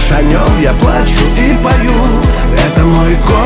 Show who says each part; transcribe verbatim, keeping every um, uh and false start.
Speaker 1: о нем я плачу и пою. Это мой город.